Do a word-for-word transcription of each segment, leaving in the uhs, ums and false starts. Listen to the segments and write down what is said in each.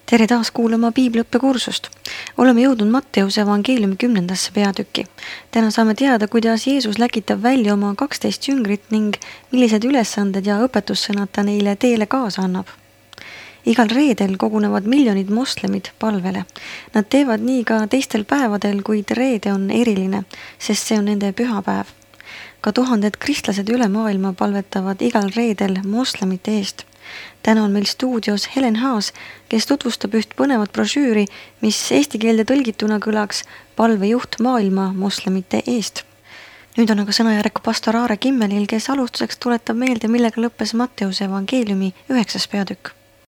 Tere taas kuulama piibliõppekursust. Oleme jõudnud Matteuse evangeeliumi kümnendasse peatükki. Täna saame teada, kuidas Jeesus läkitab välja oma kaksteist jüngrit ning millised ülesanded ja õpetussõnad ta neile teele kaasa annab. Igal reedel kogunevad miljonid moslemid palvele. Nad teevad nii ka teistel päevadel, kuid reede on eriline, sest see on nende pühapäev. Ka tuhanded kristlased üle maailma palvetavad igal reedel moslemite eest. Täna on meil stuudios Helen Haas, kes tutvustab üht põnevat brošüüri, mis eesti keelde tõlgituna kõlaks palvejuht maailma moslemite eest. Nüüd on aga sõnajärjeku pastor Aare Kimmelil, kes alustuseks tuletab meelde, millega lõppes Matteuse evangeeliumi üheksas peatükk.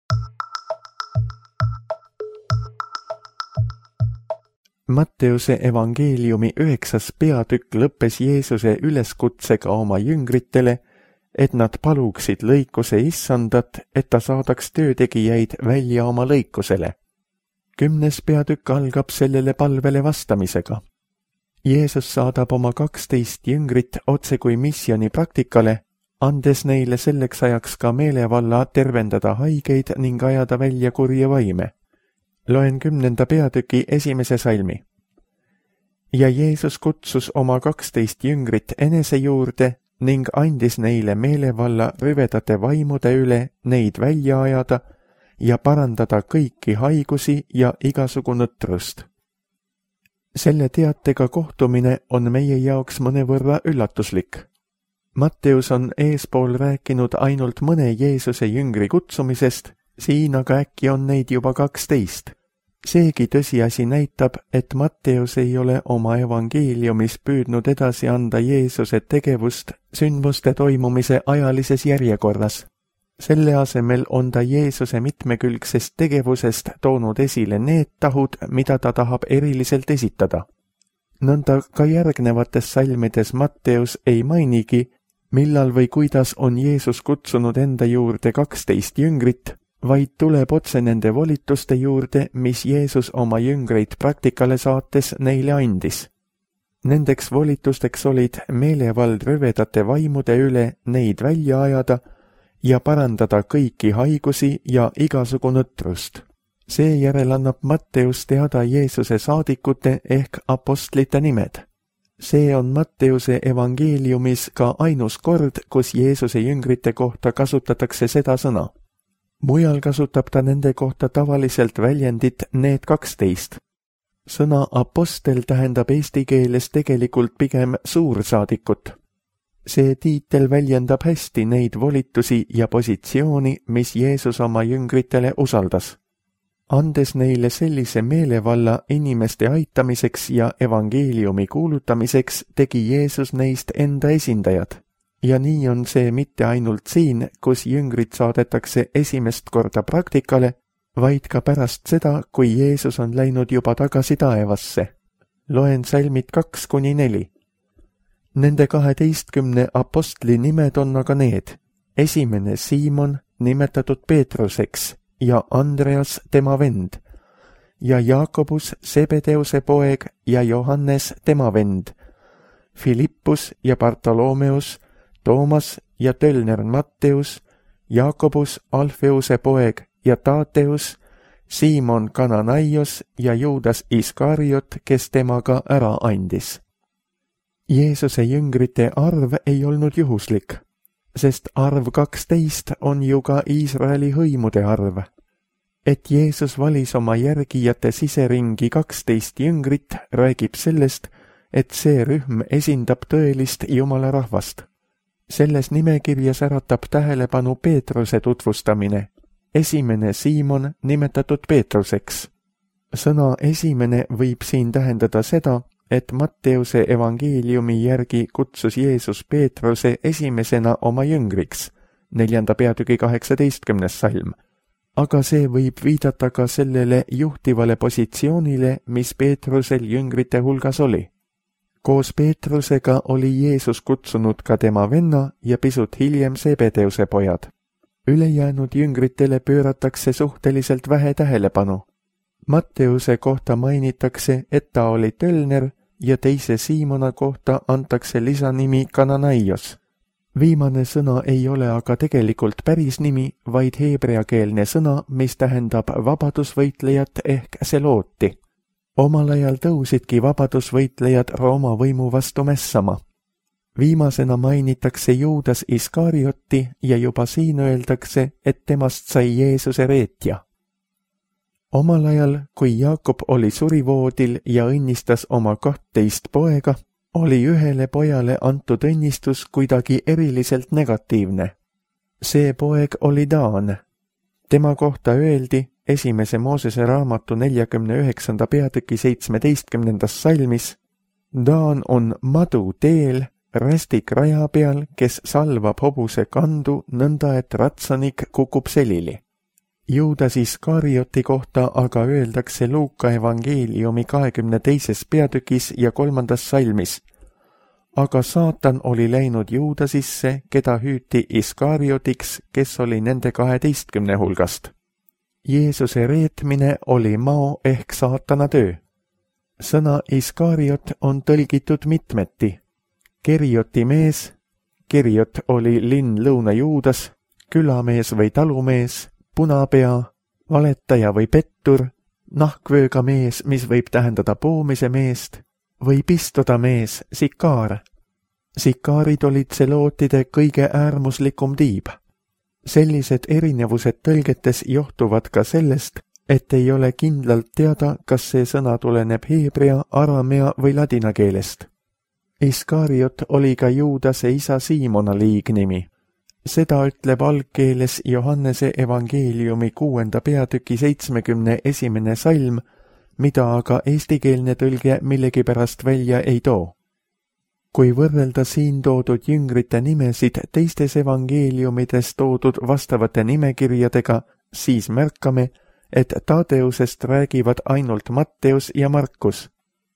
Matteuse evangeeliumi üheksas peatükk lõppes Jeesuse üleskutsega oma jüngritele, et nad paluksid lõikuse issandat, et ta saadaks töötegijaid välja oma lõikusele. Kümnes peatükk algab sellele palvele vastamisega. Jeesus saadab oma kaksteist jüngrit otse kui missiooni praktikale, andes neile selleks ajaks ka meelevalla tervendada haigeid ning ajada välja kurje vaime. Loen kümnenda peatüki esimese salmi. Ja Jeesus kutsus oma kaksteist jüngrit enese juurde ning andis neile meelevalla rüvedate vaimude üle neid välja ajada ja parandada kõiki haigusi ja igasugu nõtrust. Selle teatega kohtumine on meie jaoks mõnevõrra üllatuslik. Matteus on eespool rääkinud ainult mõne Jeesuse jüngri kutsumisest, siin aga äkki on neid juba kaksteist. Seegi tõsiasi näitab, et Matteus ei ole oma evangeeliumis püüdnud edasi anda Jeesuse tegevust sündmuste toimumise ajalises järjekorras. Selle asemel on ta Jeesuse mitmekülgsest tegevusest toonud esile need tahud, mida ta tahab eriliselt esitada. Nõnda ka järgnevates salmides Matteus ei mainigi, millal või kuidas on Jeesus kutsunud enda juurde kaksteist jüngrit, vaid tuleb otse nende volituste juurde, mis Jeesus oma jüngreid praktikale saates neile andis. Nendeks volitusteks olid meelevald rüvedate vaimude üle neid välja ajada ja parandada kõiki haigusi ja igasugu nõtrust. Seejärel annab Matteus teada Jeesuse saadikute ehk apostlite nimed. See on Matteuse evangeeliumis ka ainus kord, kus Jeesuse jüngrite kohta kasutatakse seda sõna. Mujal kasutab ta nende kohta tavaliselt väljendit need kaksteist. Sõna apostel tähendab eesti keeles tegelikult pigem suursaadikut. See tiitel väljendab hästi neid volitusi ja positsiooni, mis Jeesus oma jüngritele usaldas. Andes neile sellise meelevalla inimeste aitamiseks ja evangeeliumi kuulutamiseks, tegi Jeesus neist enda esindajad. Ja nii on see mitte ainult siin, kus jüngrid saadetakse esimest korda praktikale, vaid ka pärast seda, kui Jeesus on läinud juba tagasi taevasse. Loen salmid kaks kuni neli. Nende kaheteistkümne apostli nimed on aga need. Esimene Siimon, nimetatud Peetruseks, ja Andreas tema vend, ja Jaakobus Sebedeuse poeg ja Johannes tema vend, Filippus ja Bartolomeus, Toomas ja tölner Matteus, Jaakobus Alfeuse poeg ja Taateus, Siimon Kananaios ja Juudas Iskariot, kes temaga ära andis. Jeesuse jüngrite arv ei olnud juhuslik, sest arv kaksteist on ju ka Iisraeli hõimude arv. Et Jeesus valis oma järgijate siseringi kaksteist jüngrit, räägib sellest, et see rühm esindab tõelist Jumala rahvast. Selles nimekirjas äratab tähelepanu Peetruse tutvustamine. Esimene Siimon nimetatud Peetruseks. Sõna esimene võib siin tähendada seda, et Matteuse evangeeliumi järgi kutsus Jeesus Peetruse esimesena oma jüngriks, neljanda peatüki kaheksateistkümnes salm. Aga see võib viidata ka sellele juhtivale positsioonile, mis Peetrusel jüngrite hulgas oli. Koos Peetrusega oli Jeesus kutsunud ka tema venna ja pisut hiljem Sebedeuse pojad. Ülejäänud jüngritele pööratakse suhteliselt vähe tähelepanu. Matteuse kohta mainitakse, et ta oli tölner ja teise Siimona kohta antakse lisanimi Kananaios. Viimane sõna ei ole aga tegelikult päris nimi, vaid heebreakeelne sõna, mis tähendab vabadusvõitlejat ehk selooti. Omal ajal tõusidki vabadusvõitlejad Rooma võimu vastu mässama. Viimasena mainitakse Juudas Iskariotti ja juba siin öeldakse, et temast sai Jeesuse reetja. Omal ajal, kui Jaakob oli surivoodil ja õnnistas oma kahtteist poega, oli ühele pojale antud õnnistus kuidagi eriliselt negatiivne. See poeg oli Daan. Tema kohta öeldi esimese Moosese raamatu neljakümne üheksanda peatüki seitsmeteistkümnendas salmis: Daan on madu teel, rästik raja peal, kes salvab hobuse kandu nõnda, et ratsanik kukub selili. Juudas Iskarioti kohta aga öeldakse Luuka evangeeliumi kahekümne teises peatükis ja kolmandas salmis: aga saatan oli läinud Juudasisse, keda hüüti Iskariotiks, kes oli nende kaheteistkümne hulgast. Jeesuse reetmine oli mao ehk saatana töö. Sõna Iskariot on tõlgitud mitmeti. Kerioti mees, Keriot oli linn Lõuna-Juudas, külamees või talumees, punapea, valetaja või pettur, nahkvööga mees, mis võib tähendada poomise meest, või pistoda mees, sikaar. Sikaarid olid selootide kõige äärmuslikum tiib. Sellised erinevused tõlgetes johtuvad ka sellest, et ei ole kindlalt teada, kas see sõna tuleneb heebrea, aramea või ladina keelest. Iskariot oli ka Juudase isa Siimona liignimi. Seda ütleb algkeeles Johannese evangeeliumi kuuenda peatüki seitsmekümne esimene salm, mida aga eestikeelne tõlge millegipärast välja ei too. Kui võrrelda siin toodud jüngrite nimesid teistes evangeeliumides toodud vastavate nimekirjadega, siis märkame, et Tadeusest räägivad ainult Matteus ja Markus.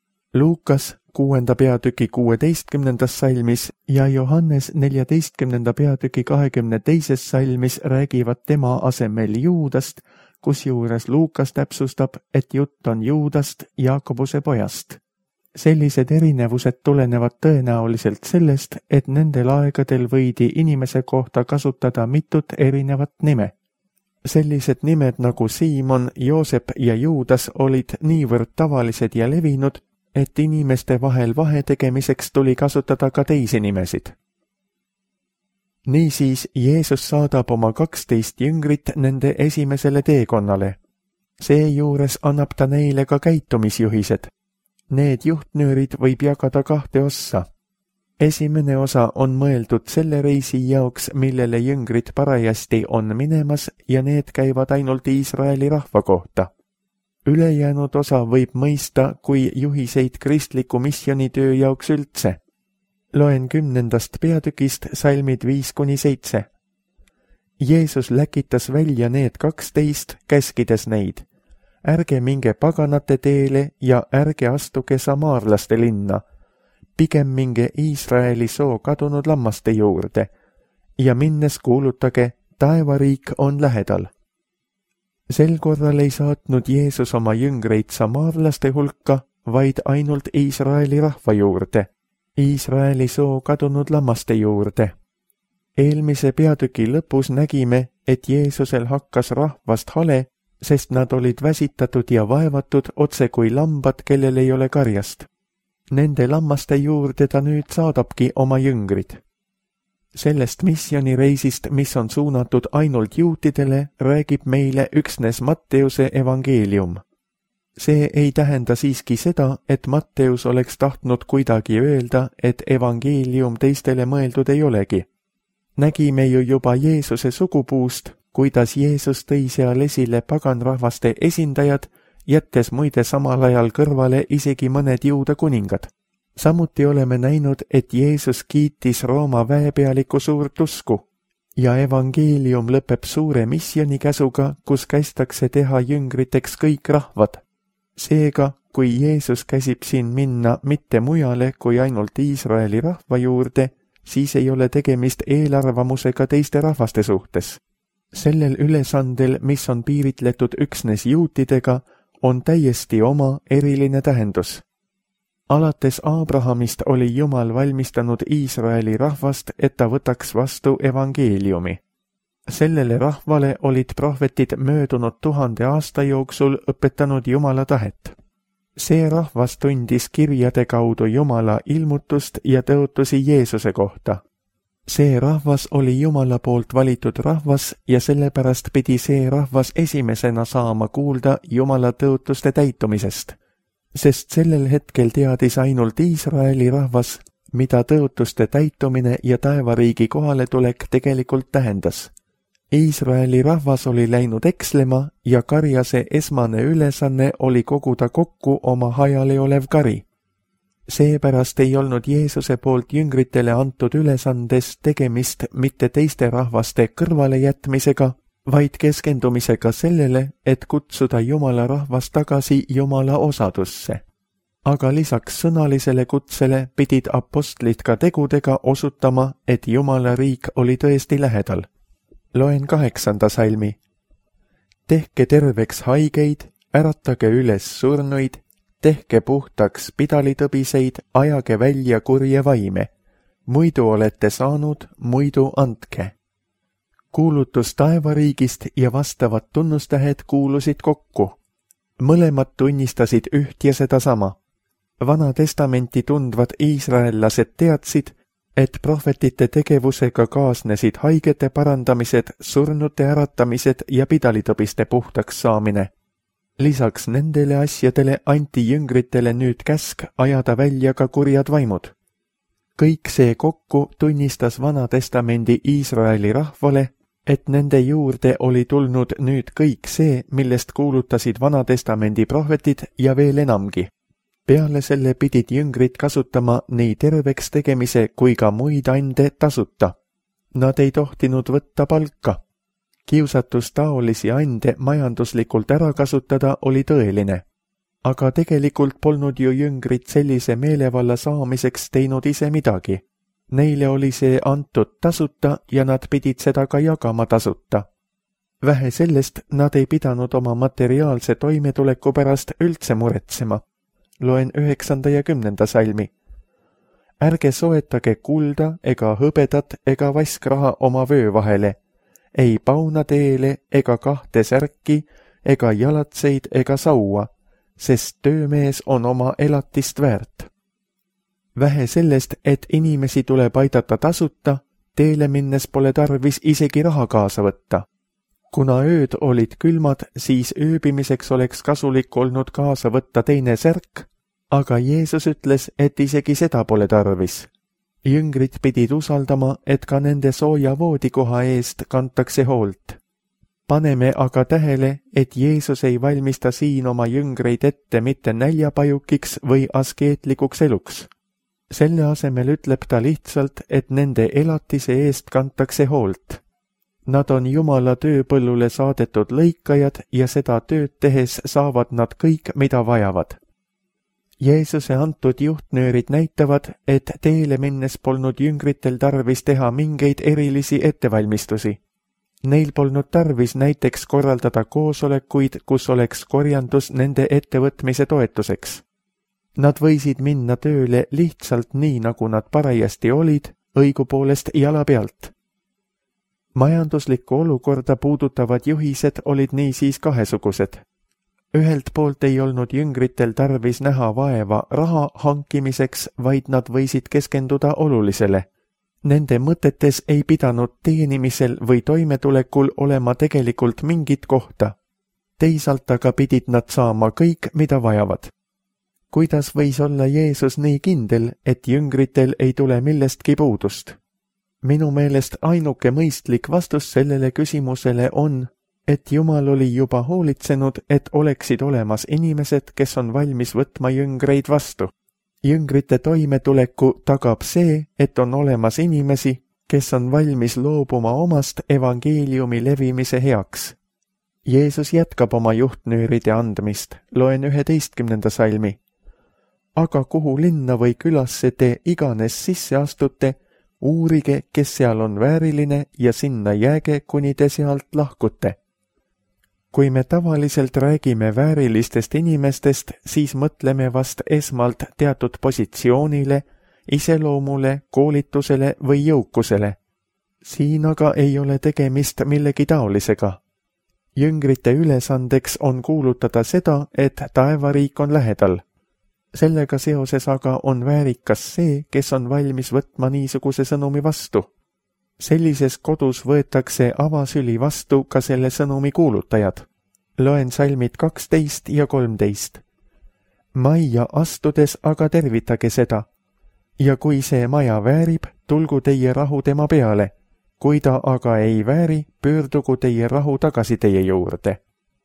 Luukas kuuenda peatüki kuueteistkümnendas salmis ja Johannes neljateistkümnenda peatüki kahekümne teises salmis räägivad tema asemel Juudast, kusjuures Luukas täpsustab, et jutt on Juudast, Jaakobuse pojast. Sellised erinevused tulenevad tõenäoliselt sellest, et nendel aegadel võidi inimese kohta kasutada mitut erinevat nime. Sellised nimed nagu Siimon, Joosep ja Juudas olid niivõrd tavalised ja levinud, et inimeste vahel vahe tegemiseks tuli kasutada ka teisi nimesid. Niisiis Jeesus saadab oma kaksteist jüngrit nende esimesele teekonnale. Seejuures annab ta neile ka käitumisjuhised. Need juhtnöörid võib jagada kahte ossa. Esimene osa on mõeldud selle reisi jaoks, millele jüngrid parajasti on minemas ja need käivad ainult Iisraeli rahva kohta. Ülejäänud osa võib mõista kui juhiseid kristliku missionitöö jaoks üldse. Loen kümnendast peatükist salmid viis kuni seitse. Jeesus läkitas välja need kaksteist, käskides neid: ärge minge paganate teele ja ärge astuge samaarlaste linna, pigem minge Iisraeli soo kadunud lammaste juurde ja minnes kuulutage, taevariik on lähedal. Sel korral ei saatnud Jeesus oma jüngreid samaarlaste hulka, vaid ainult Iisraeli rahva juurde, Iisraeli soo kadunud lammaste juurde. Eelmise peatüki lõpus nägime, et Jeesusel hakkas rahvast hale, sest nad olid väsitatud ja vaevatud otse kui lambad, kellel ei ole karjast. Nende lammaste juurde ta nüüd saadabki oma jüngrid. Sellest missionireisist, mis on suunatud ainult juutidele, räägib meile üksnes Matteuse evangeelium. See ei tähenda siiski seda, et Matteus oleks tahtnud kuidagi öelda, et evangeelium teistele mõeldud ei olegi. Nägime ju juba Jeesuse sugupuust, kuidas Jeesus tõi seal esile paganrahvaste esindajad, jättes muide samal ajal kõrvale isegi mõned juuda kuningad. Samuti oleme näinud, et Jeesus kiitis Rooma väepealiku suurt usku ja evangeelium lõpeb suure missionikäsuga, kus kästakse teha jüngriteks kõik rahvad. Seega, kui Jeesus käsib siin minna mitte mujale kui ainult Iisraeli rahva juurde, siis ei ole tegemist eelarvamusega teiste rahvaste suhtes. Sellel ülesandel, mis on piiritletud üksnes juutidega, on täiesti oma eriline tähendus. alates Abrahamist oli Jumal valmistanud Iisraeli rahvast, et ta võtaks vastu evangeeliumi. Sellele rahvale olid prohvetid möödunud tuhande aasta jooksul õpetanud Jumala tahet. See rahvas tundis kirjade kaudu Jumala ilmutust ja tõotusi Jeesuse kohta. See rahvas oli Jumala poolt valitud rahvas ja sellepärast pidi see rahvas esimesena saama kuulda Jumala tõotuste täitumisest, sest sellel hetkel teadis ainult Iisraeli rahvas, mida tõotuste täitumine ja taevariigi kohaletulek tegelikult tähendas. Iisraeli rahvas oli läinud ekslema ja karjase esmane ülesanne oli koguda kokku oma hajali olev kari. Seepärast ei olnud Jeesuse poolt jüngritele antud ülesandes tegemist mitte teiste rahvaste kõrvalejätmisega, vaid keskendumisega sellele, et kutsuda Jumala rahvas tagasi Jumala osadusse. Aga lisaks sõnalisele kutsele pidid apostlid ka tegudega osutama, et Jumala riik oli tõesti lähedal. Loen kaheksanda salmi. Tehke terveks haigeid, äratage üles surnuid, tehke puhtaks pidalitõbiseid, ajage välja kurje vaime. Muidu olete saanud, muidu andke. Kuulutus taevariigist ja vastavad tunnustähed kuulusid kokku. Mõlemad tunnistasid üht ja sedasama. Vana testamenti tundvad iisraellased teadsid, et prohvetite tegevusega kaasnesid haigete parandamised, surnute äratamised ja pidalitõbiste puhtaks saamine. Lisaks nendele asjadele anti jüngritele nüüd käsk ajada välja ka kurjad vaimud. Kõik see kokku tunnistas Vana testamendi Iisraeli rahvale, et nende juurde oli tulnud nüüd kõik see, millest kuulutasid Vana testamendi prohvetid ja veel enamgi. Peale selle pidid jüngrid kasutama nii terveks tegemise kui ka muid ande tasuta. Nad ei tohtinud võtta palka. Kiusatus taolisi ande majanduslikult ära kasutada oli tõeline. Aga tegelikult polnud ju jüngrid sellise meelevalla saamiseks teinud ise midagi. Neile oli see antud tasuta ja nad pidid seda ka jagama tasuta. Vähe sellest, nad ei pidanud oma materiaalse toimetuleku pärast üldse muretsema. Loen üheksanda ja kümnenda salmi. Ärge soetage kulda ega hõbedat ega vaskraha oma vöö vahele, ei pauna teele ega kahte särki ega jalatseid ega saua, sest töömees on oma elatist väärt. Vähe sellest, et inimesi tuleb aidata tasuta, teele minnes pole tarvis isegi raha kaasa võtta. Kuna ööd olid külmad, siis ööbimiseks oleks kasulik olnud kaasa võtta teine särk, aga Jeesus ütles, et isegi seda pole tarvis. Jüngrid pidid usaldama, et ka nende sooja voodikoha eest kantakse hoolt. Paneme aga tähele, et Jeesus ei valmista siin oma jüngreid ette mitte näljapajukiks või askeetlikuks eluks. Selle asemel ütleb ta lihtsalt, et nende elatise eest kantakse hoolt. Nad on Jumala tööpõllule saadetud lõikajad ja seda tööd tehes saavad nad kõik, mida vajavad. Jeesuse antud juhtnöörid näitavad, et teele minnes polnud jüngritel tarvis teha mingeid erilisi ettevalmistusi. Neil polnud tarvis näiteks korraldada koosolekuid, kus oleks korjandus nende ettevõtmise toetuseks. Nad võisid minna tööle lihtsalt nii, nagu nad parajasti olid, õigupoolest jala pealt. Majanduslikku olukorda puudutavad juhised olid niisiis kahesugused. Ühelt poolt ei olnud jüngritel tarvis näha vaeva raha hankimiseks, vaid nad võisid keskenduda olulisele. Nende mõtetes ei pidanud teenimisel või toimetulekul olema tegelikult mingit kohta. Teisalt aga pidid nad saama kõik, mida vajavad. Kuidas võis olla Jeesus nii kindel, et jüngritel ei tule millestki puudust? Minu meelest ainuke mõistlik vastus sellele küsimusele on, et Jumal oli juba hoolitsenud, et oleksid olemas inimesed, kes on valmis võtma jüngreid vastu. Jüngrite toimetuleku tagab see, et on olemas inimesi, kes on valmis loobuma omast evangeeliumi levimise heaks. Jeesus jätkab oma juhtnööride andmist, loen üheteistkümnenda salmi. Aga kuhu linna või külasse te iganes sisse astute, uurige, kes seal on vääriline ja sinna jääge, kuni te sealt lahkute. kui me tavaliselt räägime väärilistest inimestest, siis mõtleme vast esmalt teatud positsioonile, iseloomule, koolitusele või jõukusele. Siin aga ei ole tegemist millegi taolisega. Jüngrite ülesandeks on kuulutada seda, et taevariik on lähedal. Sellega seoses aga on väärikas see, kes on valmis võtma niisuguse sõnumi vastu. Sellises kodus võetakse avasüli vastu ka selle sõnumi kuulutajad. Loen salmid kaksteist ja kolmteist. Majja astudes aga tervitage seda. Ja kui see maja väärib, tulgu teie rahu tema peale. Kui ta aga ei vääri, pöördugu teie rahu tagasi teie juurde.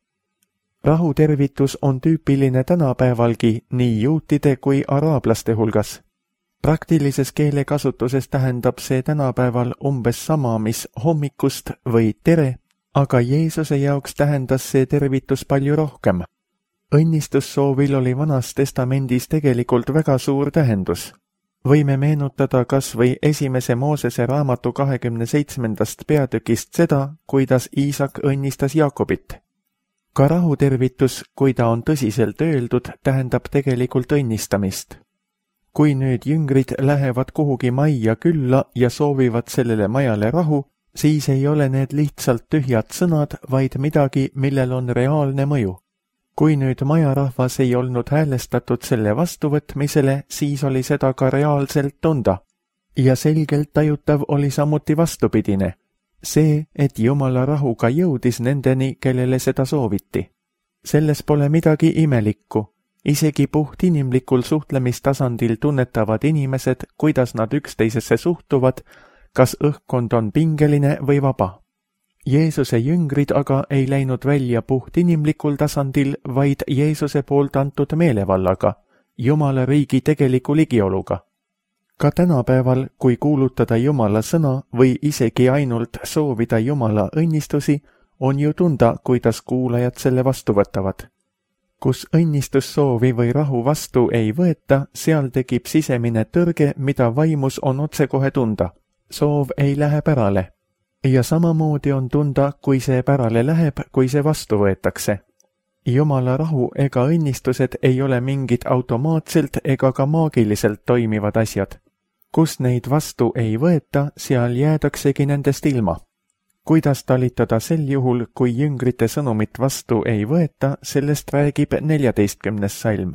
Rahutervitus on tüüpiline tänapäevalgi nii juutide kui araablaste hulgas. Praktilises keelekasutuses tähendab see tänapäeval umbes sama, mis hommikust või tere, aga Jeesuse jaoks tähendas see tervitus palju rohkem. Õnnistussoovil oli Vanas Testamendis tegelikult väga suur tähendus. Võime meenutada kas või esimese Moosese raamatu kahekümne seitsmendast peatükist seda, kuidas Iisak õnnistas Jaakobit. Ka rahutervitus, kui ta on tõsiselt öeldud, tähendab tegelikult õnnistamist. Kui nüüd jüngrid lähevad kuhugi majja külla ja soovivad sellele majale rahu, siis ei ole need lihtsalt tühjad sõnad, vaid midagi, millel on reaalne mõju. Kui nüüd majarahvas ei olnud häälestatud selle vastuvõtmisele, siis oli seda ka reaalselt tunda. Ja selgelt tajutav oli samuti vastupidine. See, et Jumala rahuga jõudis nendeni, kellele seda sooviti. Selles pole midagi imelikku. Isegi puht inimlikul suhtlemistasandil tunnetavad inimesed, kuidas nad üksteisesse suhtuvad, kas õhkkond on pingeline või vaba. Jeesuse jüngrid aga ei läinud välja puht inimlikul tasandil, vaid Jeesuse poolt antud meelevallaga, Jumala riigi tegeliku ligioluga. Ka tänapäeval, kui kuulutada Jumala sõna või isegi ainult soovida Jumala õnnistusi, on ju tunda, kuidas kuulajad selle vastu võtavad. Kus õnnistussoovi või rahu vastu ei võeta, seal tekib sisemine tõrge, mida vaimus on otsekohe tunda. Soov ei lähe pärale. Ja samamoodi on tunda, kui see pärale läheb, kui see vastu võetakse. Jumala rahu ega õnnistused ei ole mingid automaatselt ega ka maagiliselt toimivad asjad. Kus neid vastu ei võeta, seal jäädaksegi nendest ilma. Kuidas talitada sel juhul, kui jüngrite sõnumit vastu ei võeta, sellest räägib neljateistkümnes salm.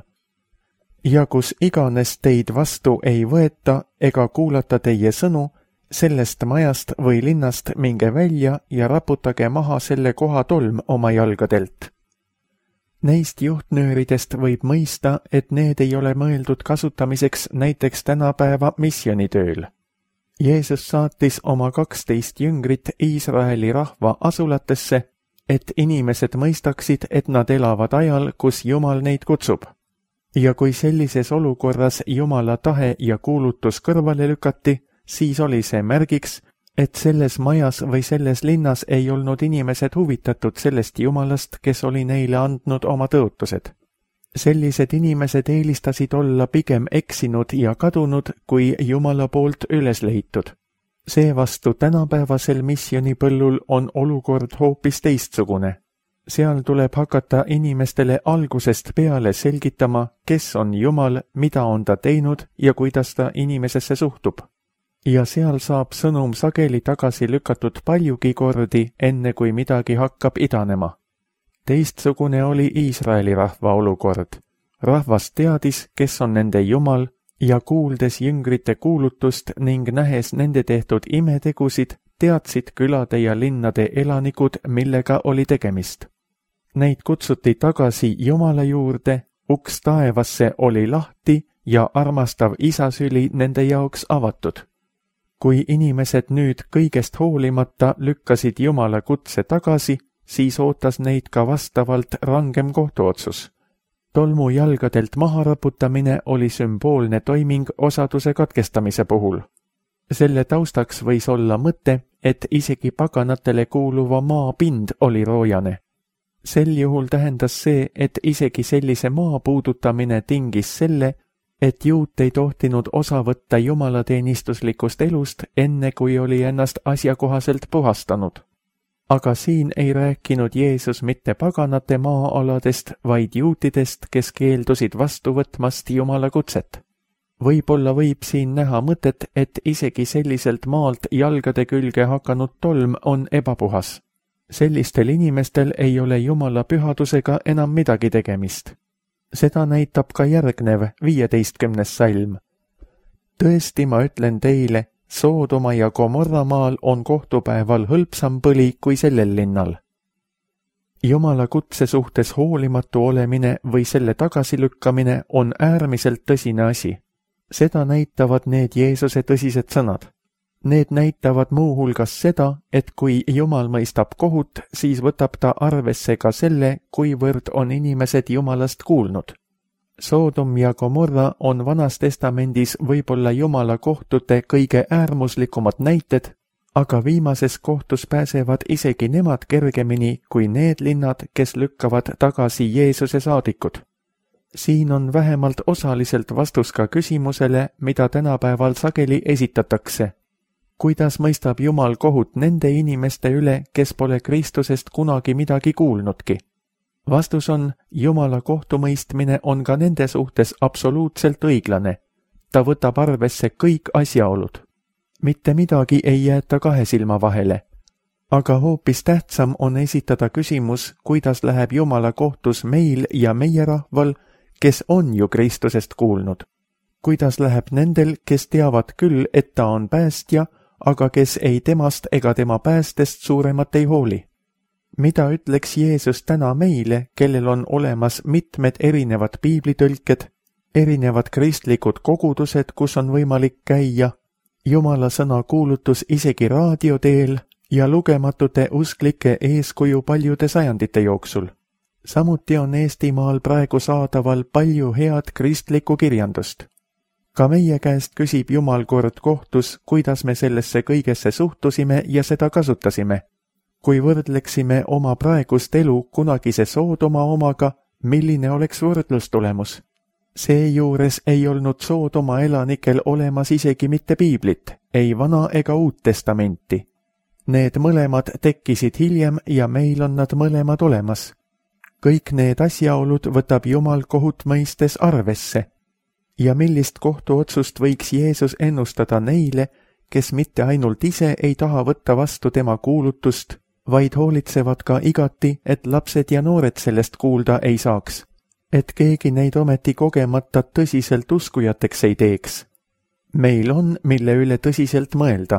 Ja kus iganes teid vastu ei võeta ega kuulata teie sõnu, sellest majast või linnast minge välja ja raputage maha selle koha tolm oma jalgadelt. Neist juhtnööridest võib mõista, et need ei ole mõeldud kasutamiseks näiteks tänapäeva missionitööl. Jeesus saatis oma kaksteist jüngrit Iisraeli rahva asulatesse, et inimesed mõistaksid, et nad elavad ajal, kus Jumal neid kutsub. Ja kui sellises olukorras Jumala tahe ja kuulutus kõrvale lükati, siis oli see märgiks, et selles majas või selles linnas ei olnud inimesed huvitatud sellest Jumalast, kes oli neile andnud oma tõotused. Sellised inimesed eelistasid olla pigem eksinud ja kadunud, kui Jumala poolt üles leitud. Seevastu tänapäevasel missionipõllul on olukord hoopis teistsugune. Seal tuleb hakata inimestele algusest peale selgitama, kes on Jumal, mida on ta teinud ja kuidas ta inimesesse suhtub. Ja seal saab sõnum sageli tagasi lükatud paljugi kordi, enne kui midagi hakkab idanema. Teistsugune oli Iisraeli rahva olukord. Rahvas teadis, kes on nende Jumal, ja kuuldes jüngrite kuulutust ning nähes nende tehtud imetegusid, teadsid külade ja linnade elanikud, millega oli tegemist. Neid kutsuti tagasi Jumala juurde, uks taevasse oli lahti ja armastav isasüli nende jaoks avatud. Kui inimesed nüüd kõigest hoolimata lükkasid Jumala kutse tagasi, siis ootas neid ka vastavalt rangem kohtuotsus. Tolmu jalgadelt maha raputamine oli sümboolne toiming osaduse katkestamise puhul. Selle taustaks võis olla mõte, et isegi paganatele kuuluva maa pind oli roojane. Sel juhul tähendas see, et isegi sellise maa puudutamine tingis selle, et juut ei tohtinud osa võtta jumalateenistuslikust elust, enne kui oli ennast asjakohaselt puhastanud. aga siin ei rääkinud Jeesus mitte paganate maa-aladest, vaid juutidest, kes keeldusid vastu võtmast Jumala kutset. Võib-olla võib siin näha mõtet, et isegi selliselt maalt jalgade külge hakanud tolm on ebapuhas. Sellistel inimestel ei ole Jumala pühadusega enam midagi tegemist. Seda näitab ka järgnev viieteistkümnes salm. Tõesti, ma ütlen teile, Soodoma ja Gomorra maal on kohtupäeval hõlpsam põli kui sellel linnal. Jumala kutse suhtes hoolimatu olemine või selle tagasilükkamine on äärmiselt tõsine asi. Seda näitavad need Jeesuse tõsised sõnad. Need näitavad muuhulgas seda, et kui Jumal mõistab kohut, siis võtab ta arvesse ka selle, kuivõrd on inimesed Jumalast kuulnud. Soodom ja Gomorra on Vanas Testamendis võib-olla Jumala kohtute kõige äärmuslikumad näited, aga viimases kohtus pääsevad isegi nemad kergemini kui need linnad, kes lükkavad tagasi Jeesuse saadikud. Siin on vähemalt osaliselt vastus ka küsimusele, mida tänapäeval sageli esitatakse. Kuidas mõistab Jumal kohut nende inimeste üle, kes pole Kristusest kunagi midagi kuulnudki? Vastus on, Jumala kohtumõistmine on ka nende suhtes absoluutselt õiglane. Ta võtab arvesse kõik asjaolud. Mitte midagi ei jäeta kahe silma vahele. Aga hoopis tähtsam on esitada küsimus, kuidas läheb Jumala kohtus meil ja meie rahval, kes on ju Kristusest kuulnud. Kuidas läheb nendel, kes teavad küll, et ta on päästja, aga kes ei temast ega tema päästest suuremat ei hooli. Mida ütleks Jeesus täna meile, kellel on olemas mitmed erinevad piiblitõlked, erinevad kristlikud kogudused, kus on võimalik käia, Jumala sõna kuulutus isegi raadio teel ja lugematute usklike eeskuju paljude sajandite jooksul. Samuti on Eestimaal praegu saadaval palju head kristlikku kirjandust. Ka meie käest küsib Jumal kord kohtus, kuidas me sellesse kõigesse suhtusime ja seda kasutasime. Kui võrdleksime oma praegust elu kunagise Soodoma omaga, milline oleks võrdlustulemus? Seejuures ei olnud Soodoma elanikel olemas isegi mitte piiblit, ei Vana ega Uut Testamenti. Need mõlemad tekkisid hiljem ja meil on nad mõlemad olemas. Kõik need asjaolud võtab Jumal kohut mõistes arvesse. Ja millist kohtuotsust võiks Jeesus ennustada neile, kes mitte ainult ise ei taha võtta vastu tema kuulutust, vaid hoolitsevad ka igati, et lapsed ja noored sellest kuulda ei saaks, et keegi neid ometi kogemata tõsiselt uskujateks ei teeks. Meil on, mille üle tõsiselt mõelda.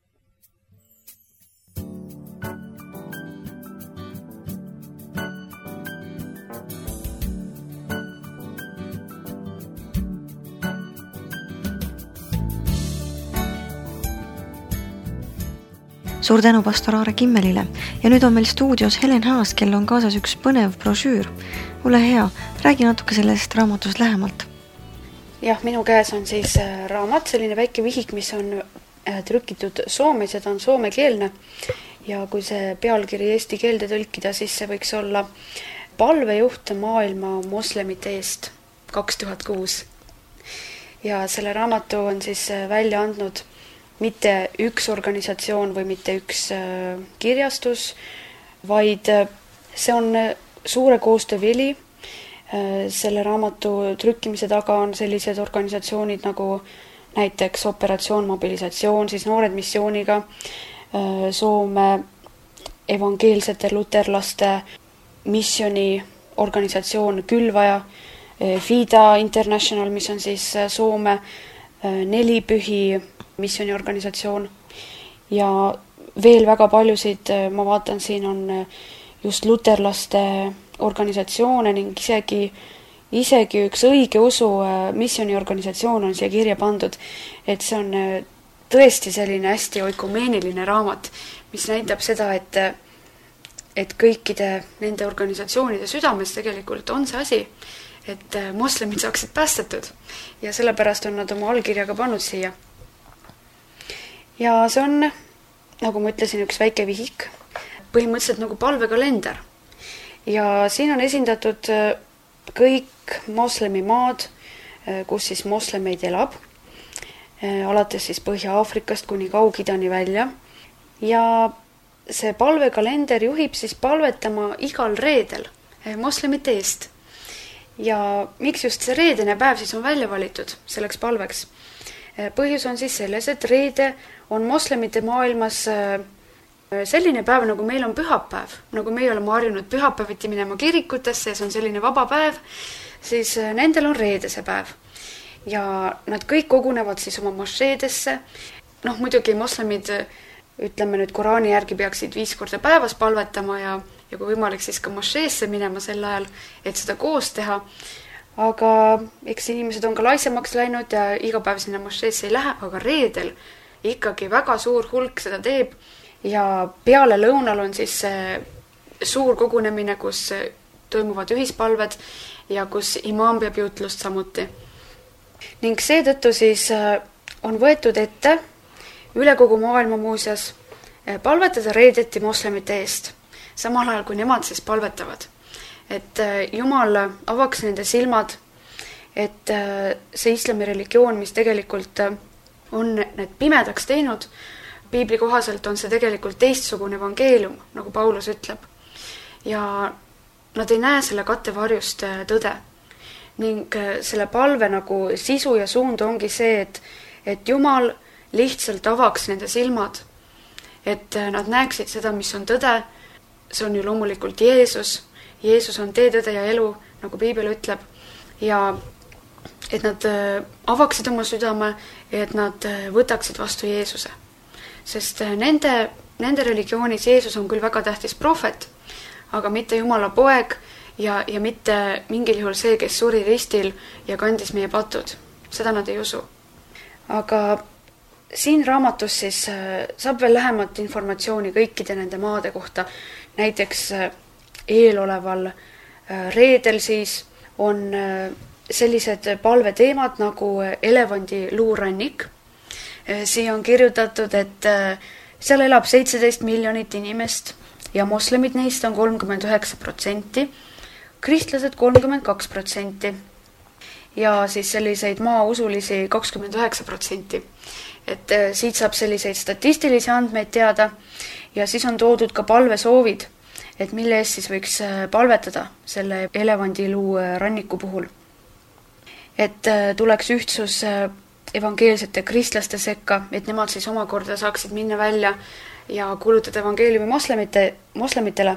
Suur tänu pastor Aare Kimmelile ja nüüd on meil stuudios Helen Haas, kel on kaasas üks põnev brošüür. Ole hea, räägi natuke sellest raamatust lähemalt. Jah, minu käes on siis raamat, selline väike vihik, mis on trükitud soomes ja ta on soomekeelne. Ja kui see pealkiri eesti keelde tõlkida, siis see võiks olla Palvejuht maailma moslemite eest kaks tuhat kuus. Ja selle raamatu on siis välja andnud mitte üks organisatsioon või mitte üks kirjastus, vaid see on suure koostöövili. Selle raamatu trükkimise taga on sellised organisatsioonid nagu näiteks Operatsioon Mobilisatsioon, siis Noored missiooniga, Soome evangeelsete luterlaste missioni organisatsioon Külvaja, FIDA International, mis on siis Soome nelipühi missioniorganisatsioon ja veel väga paljusid, ma vaatan, siin on just luterlaste organisatsioone ning isegi, isegi üks õigeusu missioniorganisatsioon on siia kirja pandud, et see on tõesti selline hästi oikumeeniline raamat, mis näitab seda, et, et kõikide nende organisatsioonide südames tegelikult on see asi, et moslemid saaksid päästetud ja sellepärast on nad oma allkirjaga pannud siia. Ja see on, nagu ma ütlesin, üks väike vihik, põhimõtteliselt nagu palvekalender. Ja siin on esindatud kõik moslemimaad, kus siis moslemeid elab, alates siis Põhja-Aafrikast kuni Kaug-Idani välja. Ja see palvekalender juhib siis palvetama igal reedel moslemite eest. Ja miks just see reedene päev siis on välja valitud selleks palveks? Põhjus on siis selles, et reede on moslemite maailmas selline päev, nagu meil on pühapäev, nagu meie oleme harjunud pühapäeviti minema kirikutesse ja see on selline vaba päev, siis nendel on reede see päev. Ja nad kõik kogunevad siis oma mošeedesse. Noh, muidugi moslemid, ütleme nüüd Koraani järgi peaksid viis korda päevas palvetama ja, ja kui võimalik siis ka mošeesse minema sel ajal, et seda koos teha. Aga eks inimesed on ka laisemaks läinud ja iga päev sinna mošeesse ei lähe, aga reedel ikkagi väga suur hulk seda teeb. Ja peale lõunal on siis suur kogunemine, kus toimuvad ühispalved ja kus imaam peab jutlust samuti. Ning seetõttu siis on võetud ette üle kogu maailma muuseas palvetada reedeti moslemite eest, samal ajal kui nemad siis palvetavad. Et Jumal avaks nende silmad, et see islami religioon, mis tegelikult on need pimedaks teinud, Piibli kohaselt on see tegelikult teistsugune evangeelium, nagu Paulus ütleb. Ja nad ei näe selle kattevarjust tõde. Ning selle palve nagu sisu ja suund ongi see, et, et Jumal lihtsalt avaks nende silmad, et nad näeksid seda, mis on tõde. See on ju loomulikult Jeesus. Jeesus on tee, tõde ja elu, nagu Piibel ütleb. Ja et nad avaksid oma südame ja et nad võtaksid vastu Jeesuse. Sest nende, nende religioonis Jeesus on küll väga tähtis prohvet, aga mitte Jumala poeg ja, ja mitte mingil juhul see, kes suri ristil ja kandis meie patud. Seda nad ei usu. Aga siin raamatus siis saab veel lähemat informatsiooni kõikide nende maade kohta. Näiteks eeloleval reedel siis on sellised palveteemad nagu elevandi luurannik. Siia on kirjutatud, et seal elab seitseteist miljonit inimest ja moslemid neist on kolmkümmend üheksa protsenti, kristlased kolmkümmend kaks protsenti ja siis selliseid maausulisi kakskümmend üheksa protsenti. Et siit saab selliseid statistilisi andmeid teada ja siis on toodud ka palvesoovid, et mille eest siis võiks palvetada selle elevandiluu ranniku puhul. Et tuleks ühtsus evangeelsete kristlaste sekka, et nemad siis omakorda saaksid minna välja ja kuulutada evangeeliumi moslemite, moslemitele.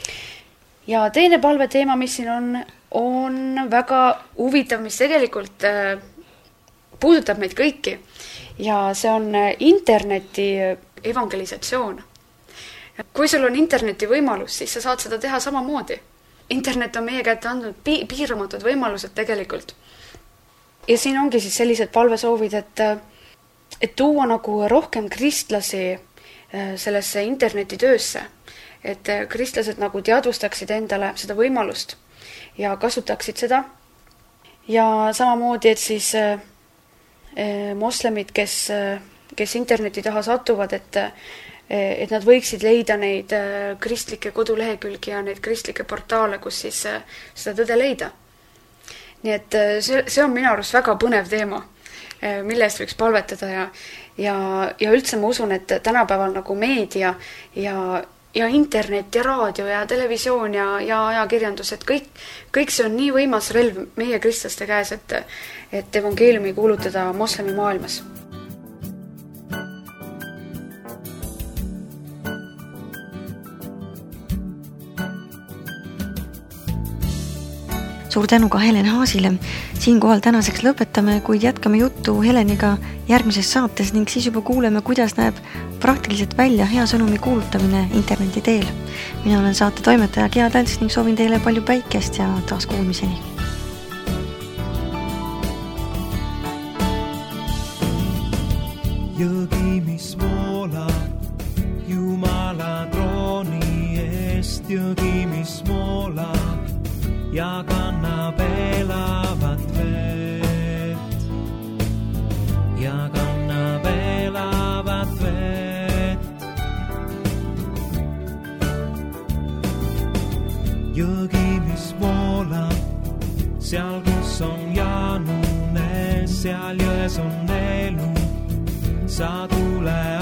Ja teine palveteema, mis siin on, on väga huvitav, mis tegelikult puudutab meid kõiki. Ja see on interneti evangelisatsioon. Kui sul on interneti võimalus, siis sa saad seda teha samamoodi. Internet on meie kätte andnud pi- piiramatud võimalused tegelikult. Ja siin ongi siis sellised palvesoovid, et, et tuua nagu rohkem kristlasi sellesse internetitöösse, et kristlased nagu teadvustaksid endale seda võimalust ja kasutaksid seda. Ja samamoodi, et siis moslemid, kes, kes interneti taha satuvad, et, et nad võiksid leida neid kristlike kodulehekülgi ja neid kristlikke portaale, kus siis seda tõde leida. Nii et see, see on minu arust väga põnev teema, mille eest võiks palvetada ja, ja, ja üldse ma usun, et tänapäeval nagu meedia ja, ja internet ja raadio ja televisioon ja, ja ajakirjandus, et kõik, kõik see on nii võimas relv meie kristlaste käes, et, et evangeeliumi kuulutada moslemi maailmas. Suur tänu ka Helen Haasile. Siinkohal tänaseks lõpetame, kuid jätkame juttu Heleniga järgmises saates ning siis juba kuuleme, kuidas näeb praktiliselt välja hea sõnumi kuulutamine interneti teel. Mina olen saate toimetaja Gea Tants ning soovin teile palju päikest ja taas kuulmiseni. Jõgi, mis voolab Jumala trooni eest, jõgi, mis voolab ja kannab elavat vett, ja kannab elavat vett. Jõgi, mis voolab, seal kus on Jaanune, seal jões on elu, sa tule